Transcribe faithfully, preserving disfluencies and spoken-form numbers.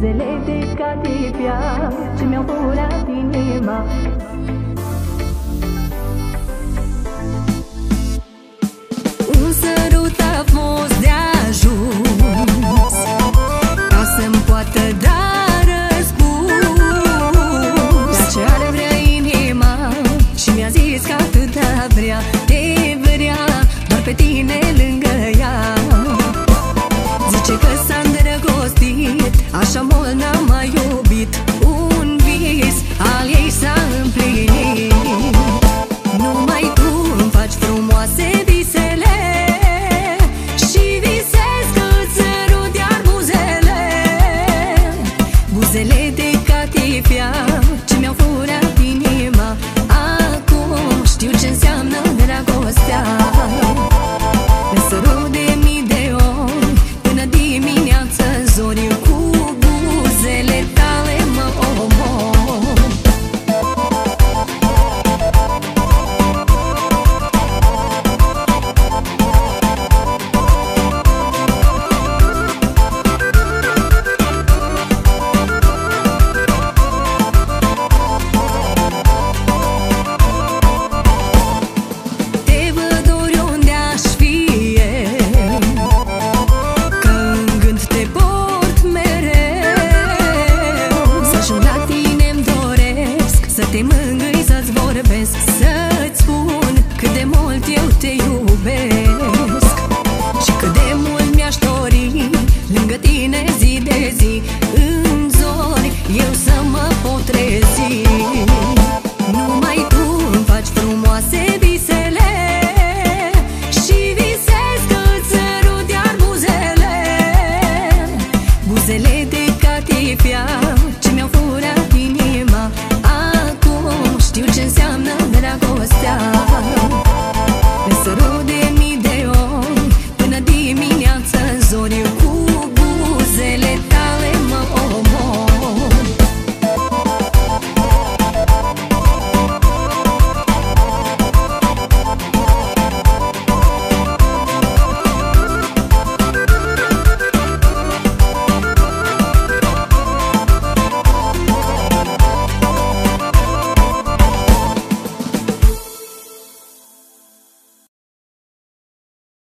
buzele de catifia ce mi-au furat inima. Un sărut a fost de ajuns ca să-mi poată da răspuns la ce are vrea inima. Și mi-a zis că atâta vrea, te vrea doar pe tine lângă ea. Zice că s-a îndrăgostit, așa mult n-am mai iubit. Un vis al ei s-a împlinit. Numai tu îmi faci frumoase visele și visez că-ți sărut iar buzele. Buzele de catifia ce mi-au furat inima. Acum știu ce înseamnă dragostea. Îl sărut de mii de ori până dimineață zori. Cu buzele tale mă omor. Te văd oriunde aș fi eu, că în gând te port mereu. Să ajung la tine-mi doresc, să te mângâi, să-ți vorbesc, să-ți spun cât de mult eu te iubesc.